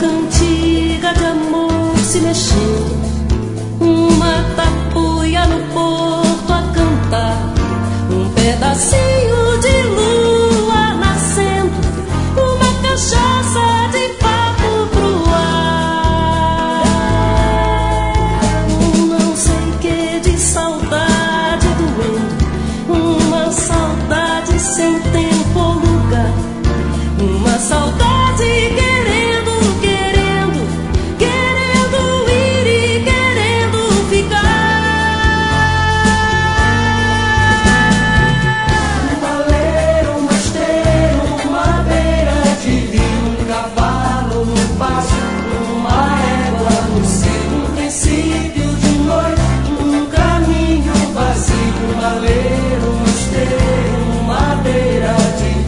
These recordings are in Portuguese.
cantiga de amor se mexendo, uma tapuia no porto a cantar, um pedacinho de lua nascendo, uma cachaça de papo pro ar. Não sei que de saudade doendo, uma saudade sem tempo ou lugar, uma saudade querendo, querendo, querendo ir e querendo ficar. Um baleiro, uma esteira, uma beira de rio, um cavalo, um passo, uma égua no cio, um princípio de noite, um caminho vazio. Um baleiro, uma esteira, uma beira de rio.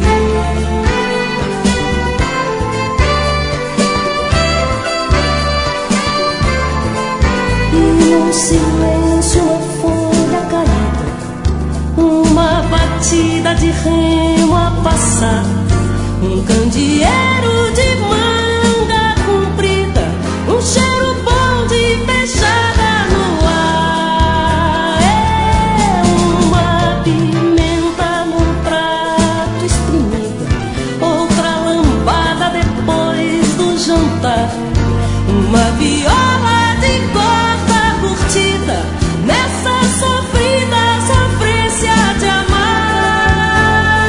Um silêncio, uma folha caída, uma batida de remo a passar, um candeeiro de manga comprida, um cheiro bom de fechada no ar. É uma pimenta num prato espremida, outra lambada depois do jantar, uma viola de corda curtida nessa sofrida sofrência de amar.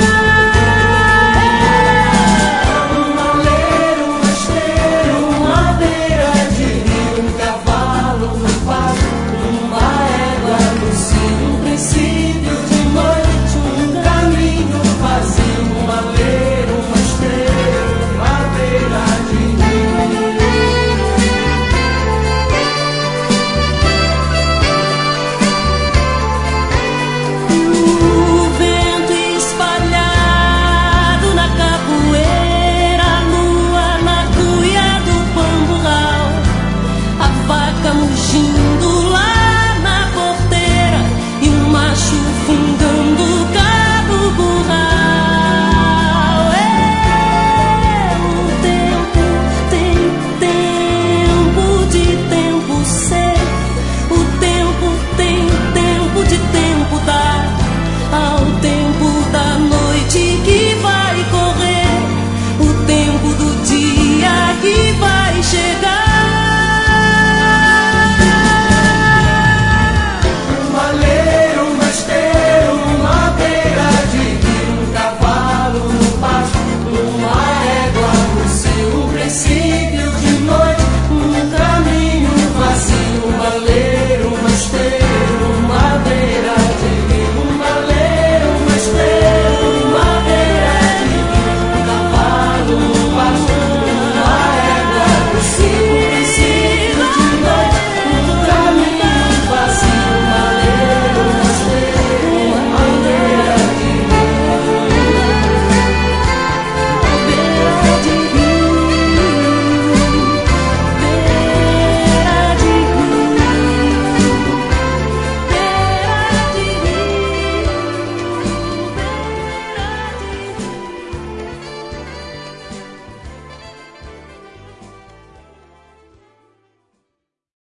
Um baleiro, uma esteira, uma beira de rio, um cavalo, um passo, uma égua no cio, um princípio de noite, um caminho vazio. Um baleiro, uma esteira, uma beira de rio. O vento espalhado na capoeira, a lua na cuia do bamburral, a vaca mugindo lá na porteira e um macho fungando o gado curral. É o tempo, tem tempo de tempo ser, o tempo tem tempo de tempo dar, ao tempo da noite que vai correr, o tempo